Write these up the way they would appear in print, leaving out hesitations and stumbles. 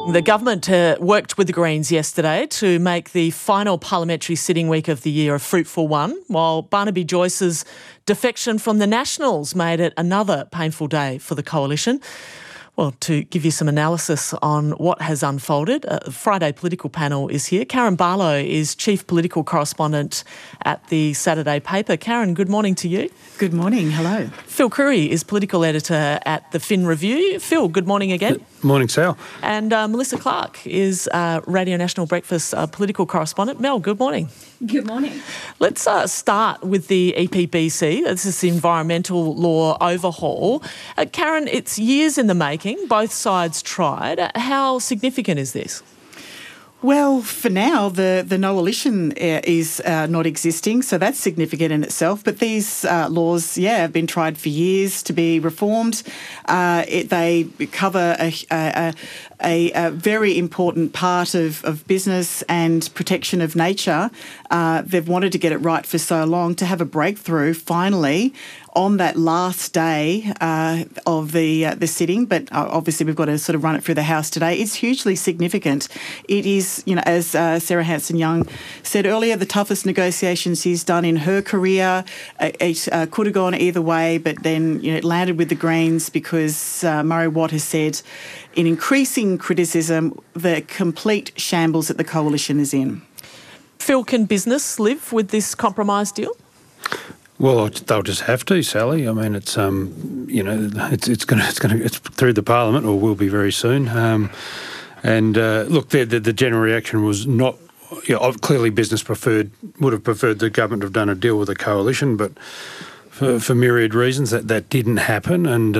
The government worked with the Greens yesterday to make the final parliamentary sitting week of the year a fruitful one, while Barnaby Joyce's defection from the Nationals made it another painful day for the coalition. Well, to give you some analysis on what has unfolded, the Friday Political Panel is here. Karen Barlow is Chief Political Correspondent at the Saturday paper. Karen, good morning to you. Good morning, hello. Phil Curry is Political Editor at the Fin Review. Phil, good morning again. Good morning, Sal. And Melissa Clark is Radio National Breakfast Political Correspondent. Mel, good morning. Good morning. Let's start with the EPBC. This is the environmental law overhaul. Karen, it's years in the making. Both sides tried. How significant is this? Well, for now, the coalition is not existing, so that's significant in itself. But these laws, have been tried for years to be reformed. They cover a very important part of business and protection of nature. They've wanted to get it right for so long. To have a breakthrough finally on that last day of the sitting, but obviously we've got to sort of run it through the House today. It's hugely significant. It is, as Sarah Hanson-Young said earlier, the toughest negotiations she's done in her career. It could have gone either way, but then it landed with the Greens because Murray Watt has said in increasing criticism the complete shambles that the coalition is in. Phil, can business live with this compromise deal? Well, they'll just have to, Sally. I mean, it's it's through the Parliament, or will be very soon. Look, the general reaction was not. Clearly, business would have preferred the government to have done a deal with a coalition, but for myriad reasons that didn't happen, and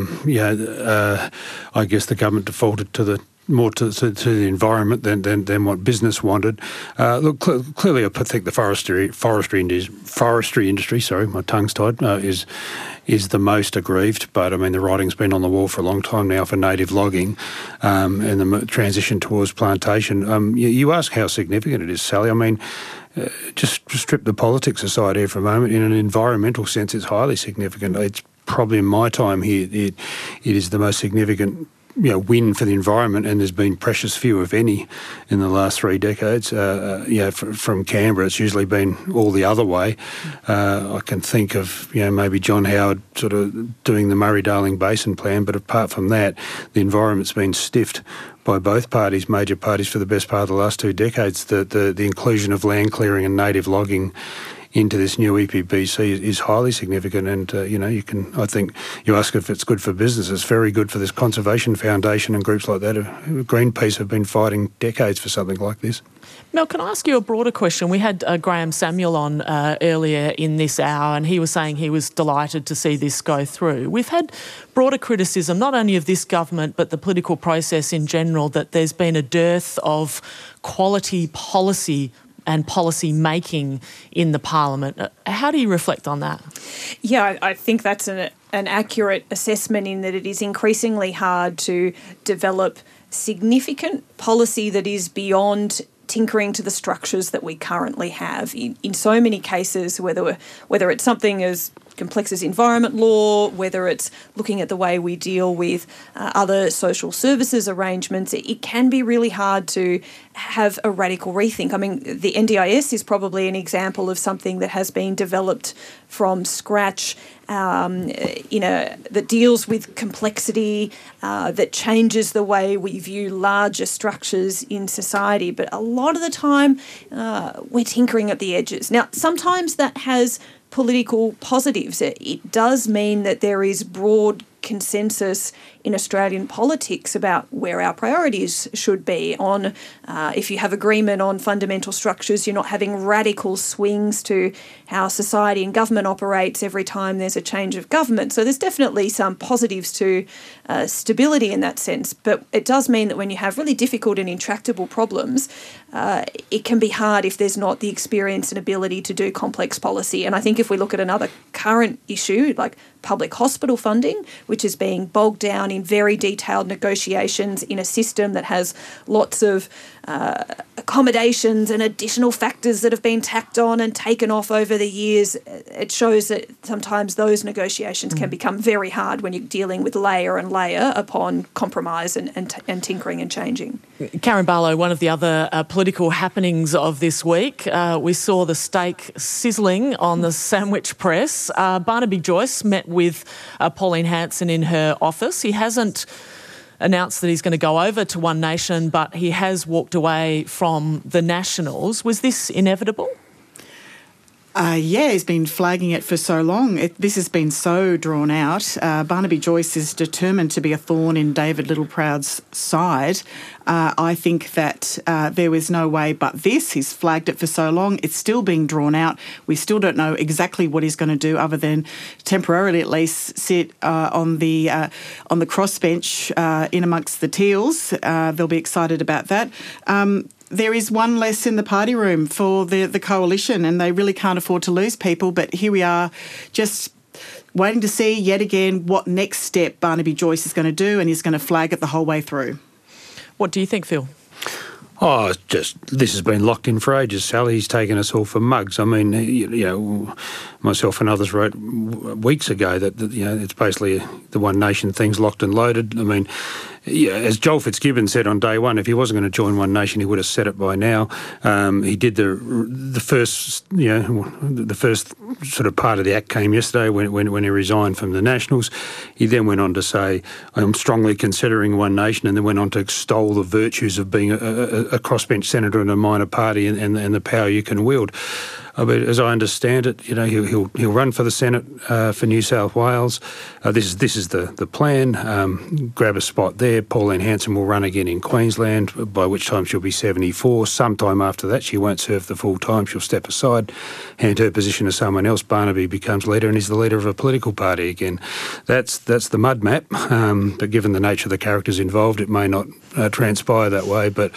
I guess the government defaulted to more to the environment than what business wanted. Look, clearly, I think the forestry industry. Sorry, my tongue's tied. Is the most aggrieved, but I mean the writing's been on the wall for a long time now for native logging, and the transition towards plantation. You ask how significant it is, Sally. I mean, just strip the politics aside here for a moment. In an environmental sense, it's highly significant. It's probably in my time here, it is the most significant win for the environment, and there's been precious few, if any, in the last 3 decades. From Canberra, it's usually been all the other way. I can think of, maybe John Howard sort of doing the Murray-Darling Basin Plan, but apart from that, the environment's been stiffed by both parties, major parties, for the best part of the last 2 decades. The inclusion of land clearing and native logging into this new EPBC is highly significant, and I think you ask if it's good for business. It's very good for this Conservation Foundation and groups like that. Greenpeace have been fighting decades for something like this. Mel, can I ask you a broader question? We had Graham Samuel on earlier in this hour, and he was saying he was delighted to see this go through. We've had broader criticism, not only of this government, but the political process in general, that there's been a dearth of quality policy and policy making in the Parliament. How do you reflect on that? Yeah, I think that's an accurate assessment, in that it is increasingly hard to develop significant policy that is beyond tinkering to the structures that we currently have. In so many cases, whether it's something as complex as environment law, whether it's looking at the way we deal with other social services arrangements, it can be really hard to have a radical rethink. I mean, the NDIS is probably an example of something that has been developed from scratch, that deals with complexity, that changes the way we view larger structures in society. But a lot of the time, we're tinkering at the edges. Now, sometimes that has political positives. It does mean that there is broad consensus in Australian politics about where our priorities should be on if you have agreement on fundamental structures, you're not having radical swings to how society and government operates every time there's a change of government. So there's definitely some positives to stability in that sense, but it does mean that when you have really difficult and intractable problems, it can be hard if there's not the experience and ability to do complex policy. And I think if we look at another current issue like public hospital funding, which is being bogged down in very detailed negotiations in a system that has lots of accommodations and additional factors that have been tacked on and taken off over the years. It shows that sometimes those negotiations can become very hard when you're dealing with layer and layer upon compromise and tinkering and changing. Karen Barlow, one of the other political happenings of this week, we saw the steak sizzling on the sandwich press. Barnaby Joyce met with Pauline Hanson in her office. He hasn't announced that he's going to go over to One Nation, but he has walked away from the Nationals. Was this inevitable? Yeah, he's been flagging it for so long. This has been so drawn out. Barnaby Joyce is determined to be a thorn in David Littleproud's side. I think that there was no way but this. He's flagged it for so long. It's still being drawn out. We still don't know exactly what he's going to do, other than temporarily at least sit on the crossbench in amongst the Teals. They'll be excited about that. There is one less in the party room for the coalition, and they really can't afford to lose people. But here we are, just waiting to see yet again what next step Barnaby Joyce is going to do, and he's going to flag it the whole way through. What do you think, Phil? Oh, it's just, this has been locked in for ages, Sally. He's taken us all for mugs. I mean, you know, myself and others wrote weeks ago that you know, it's basically the One Nation thing's locked and loaded. I mean, yeah, as Joel Fitzgibbon said on day one, if he wasn't going to join One Nation, he would have said it by now. He did the first, you know, the first sort of part of the act came yesterday when he resigned from the Nationals. He then went on to say, I'm strongly considering One Nation, and then went on to extol the virtues of being a crossbench senator in a minor party and the power you can wield. But as I understand it, you know, he'll run for the Senate for New South Wales. This is the plan. Grab a spot there. Pauline Hanson will run again in Queensland, by which time she'll be 74. Sometime after that, she won't serve the full time. She'll step aside, hand her position to someone else. Barnaby becomes leader and is the leader of a political party again. That's the mud map. But given the nature of the characters involved, it may not transpire that way. But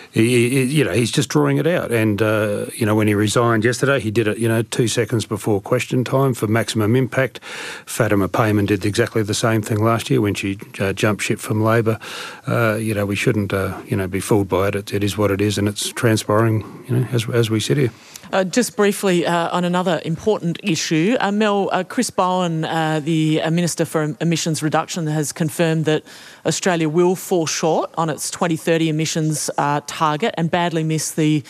he's just drawing it out. And, when he resigned yesterday, he did it, 2 seconds before question time for maximum impact. Fatima Payman did exactly the same thing last year when she jumped ship from Labor. We shouldn't, be fooled by it. It is what it is, and it's transpiring, as we sit here. Just briefly on another important issue, Mel, Chris Bowen, the Minister for Emissions Reduction, has confirmed that Australia will fall short on its 2030 emissions target and badly miss the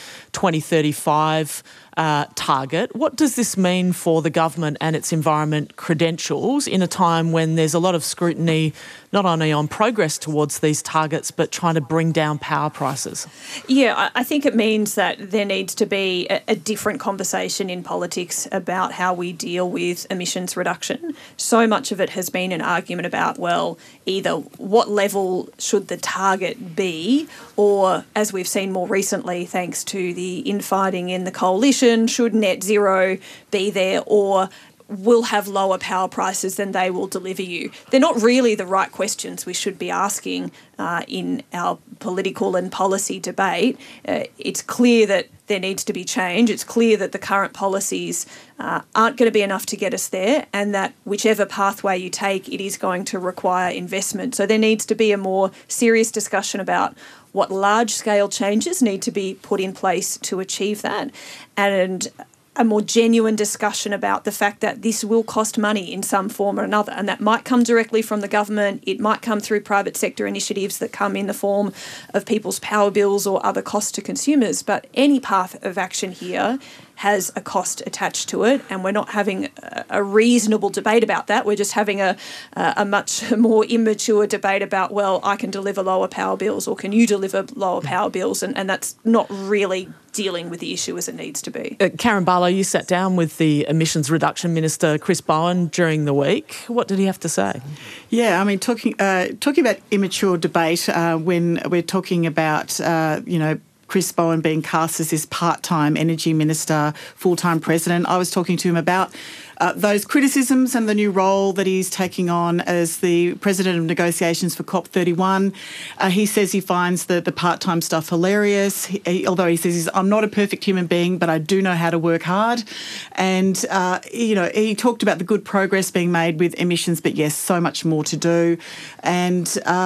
2035 target. What does this mean for the government and its environment credentials in a time when there's a lot of scrutiny not only on progress towards these targets but trying to bring down power prices? Yeah, I think it means that there needs to be a different conversation in politics about how we deal with emissions reduction. So much of it has been an argument about, well, either what level should the target be, or, as we've seen more recently thanks to the infighting in the coalition, should net zero be there, or will have lower power prices than they will deliver you. They're not really the right questions we should be asking in our political and policy debate. It's clear that there needs to be change. It's clear that the current policies aren't going to be enough to get us there, and that whichever pathway you take, it is going to require investment. So there needs to be a more serious discussion about what large-scale changes need to be put in place to achieve that, and a more genuine discussion about the fact that this will cost money in some form or another, and that might come directly from the government, it might come through private sector initiatives that come in the form of people's power bills or other costs to consumers, but any path of action here has a cost attached to it, and we're not having a reasonable debate about that. We're just having a much more immature debate about, well, I can deliver lower power bills, or can you deliver lower power bills, and that's not really dealing with the issue as it needs to be. Karen Barlow, you sat down with the Emissions Reduction Minister, Chris Bowen, during the week. What did he have to say? Yeah, I mean, talking about immature debate when we're talking about, Chris Bowen being cast as this part-time energy minister, full-time president. I was talking to him about those criticisms and the new role that he's taking on as the president of negotiations for COP31. He says he finds the part-time stuff hilarious, although he says I'm not a perfect human being, but I do know how to work hard. And, he talked about the good progress being made with emissions, but yes, so much more to do. And,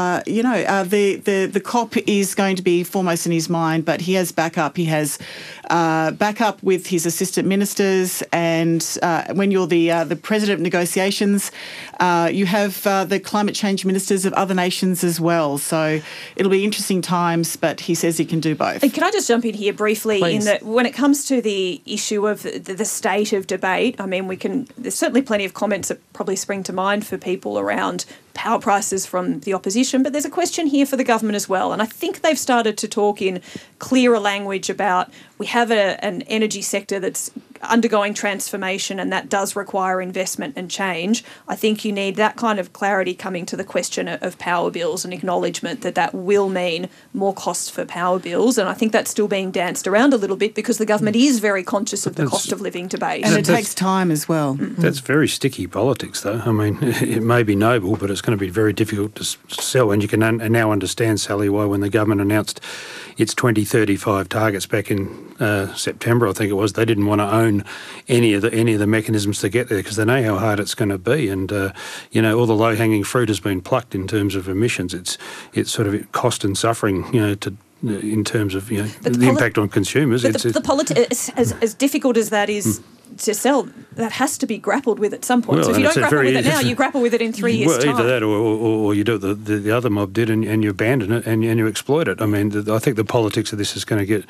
the COP is going to be foremost in his mind, but he has backup. He has backup with his assistant ministers, and when you're the president of negotiations, you have the climate change ministers of other nations as well. So it'll be interesting times, but he says he can do both. And can I just jump in here briefly? Please. In that when it comes to the issue of the state of debate, I mean, there's certainly plenty of comments that probably spring to mind for people around power prices from the opposition, but there's a question here for the government as well. And I think they've started to talk in clearer language about we have an energy sector that's undergoing transformation, and that does require investment and change. I think you need that kind of clarity coming to the question of power bills and acknowledgement that will mean more costs for power bills. And I think that's still being danced around a little bit because the government is very conscious of the cost of living debate. And it takes time as well. That's very sticky politics, though. I mean, it may be noble, but it's going to be very difficult to sell. And you can now understand, Sally, why when the government announced its 2035 targets back in September, I think it was, they didn't want to own any of the mechanisms to get there because they know how hard it's going to be. And all the low-hanging fruit has been plucked in terms of emissions. It's sort of cost and suffering, in terms of the impact on consumers. But the politics, as difficult as that is to sell, that has to be grappled with at some point. Well, so if you don't grapple with it now, you grapple with it in 3 years' time. Either that or you do what the other mob did and you abandon it and you exploit it. I mean, I think the politics of this is going to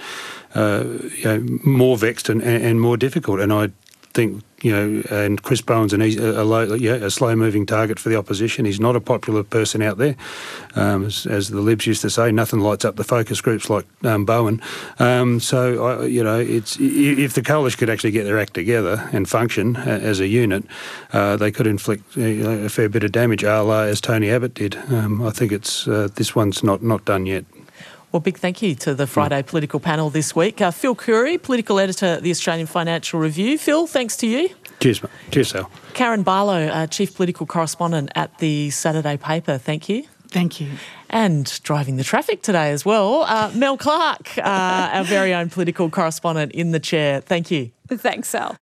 get more vexed and more difficult. And I think, and Chris Bowen's a slow-moving target for the opposition. He's not a popular person out there. As the Libs used to say, nothing lights up the focus groups like Bowen. It's if the coalition could actually get their act together and function as a unit, they could inflict a fair bit of damage, a la as Tony Abbott did. I think it's this one's not done yet. Well, big thank you to the Friday political panel this week. Phil Curry, political editor at the Australian Financial Review. Phil, thanks to you. Cheers, mate. Cheers, Sal. Karen Barlow, chief political correspondent at the Saturday paper. Thank you. Thank you. And driving the traffic today as well, Mel Clark, our very own political correspondent in the chair. Thank you. Thanks, Sal.